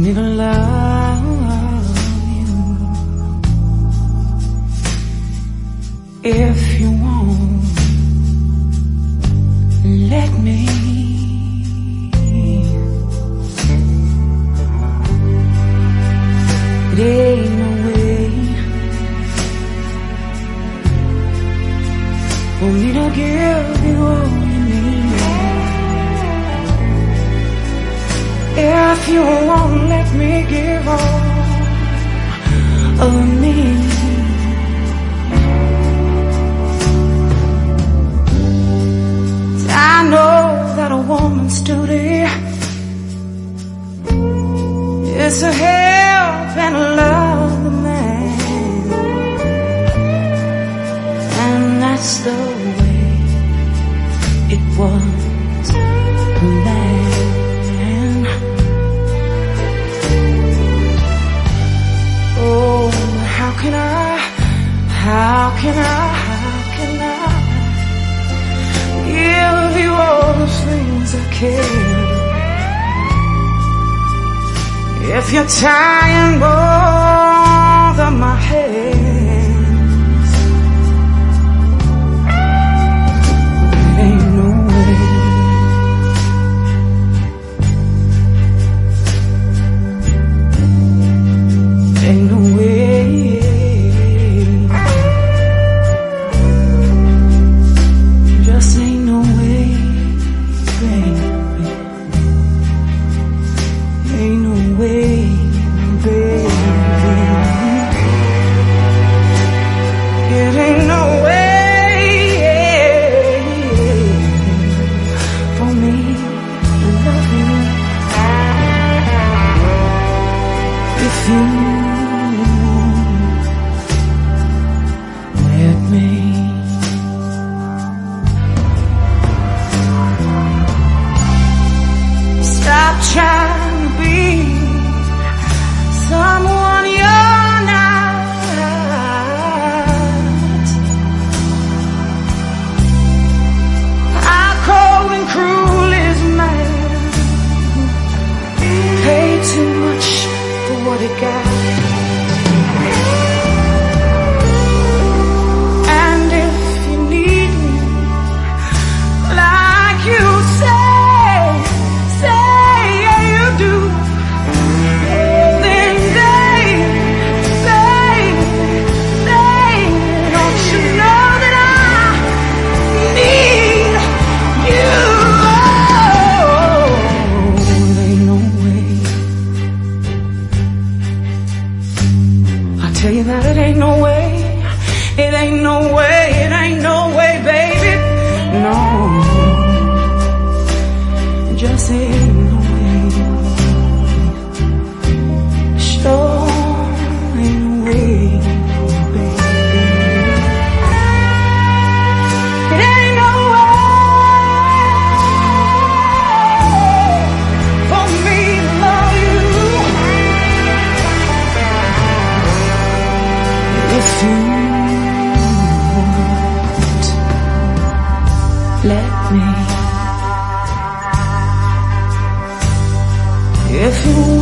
me to love you. If you won't let me, it ain't no way for me to give you all you need. If you won't let me give all of me, I know that a woman's duty is to help and love the man, and that's the way it was planned. Oh, how can I give you all the things I can if you're tying both of my hands? It ain't no way. Ain't no way. Just ain't no way, baby. Ain't no way, baby. It ain't no way for me to love you if you let me. Stop trying to be someone you're not. How cold and cruel is man, paid too much for what he got. And if you need me like you say yeah you do, then don't you know that I need you? Oh, it ain't no way. I tell you that it ain't no way. It ain't no way. It ain't no way, baby. No, just ain't no way. Sure ain't no way, baby. It ain't no way for me to love you if you won't let me. If you